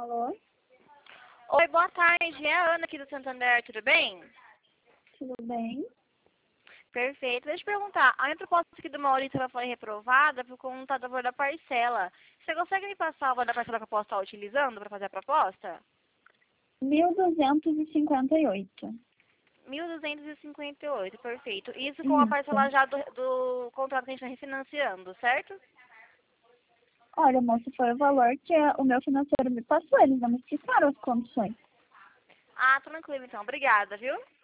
Alô? Oi, boa tarde. É a Ana aqui do Santander, tudo bem? Tudo bem? Perfeito. Deixa eu perguntar, a minha proposta aqui do Maurício ela foi reprovada por conta do valor da parcela. Você consegue me passar o valor da parcela que eu posso estar utilizando para fazer a proposta? 1.258. 1.258, perfeito. Isso com a Isso. parcela já do contrato que a gente está refinanciando, certo? Olha, moça, foi o valor que o meu financeiro me passou. Eles não me explicaram as condições. Ah, tranquilo então. Obrigada, viu?